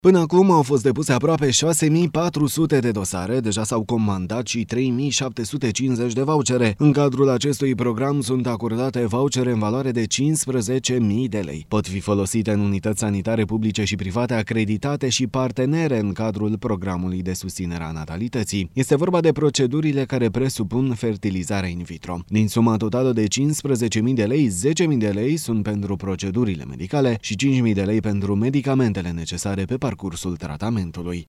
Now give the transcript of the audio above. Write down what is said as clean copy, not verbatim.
Până acum au fost depuse aproape 6.400 de dosare, deja s-au comandat și 3.750 de vouchere. În cadrul acestui program sunt acordate vouchere în valoare de 15.000 de lei. Pot fi folosite în unități sanitare publice și private acreditate și partenere în cadrul programului de susținere a natalității. Este vorba de procedurile care presupun fertilizarea in vitro. Din suma totală de 15.000 de lei, 10.000 de lei sunt pentru procedurile medicale și 5.000 de lei pentru medicamentele necesare pe parcursul tratamentului.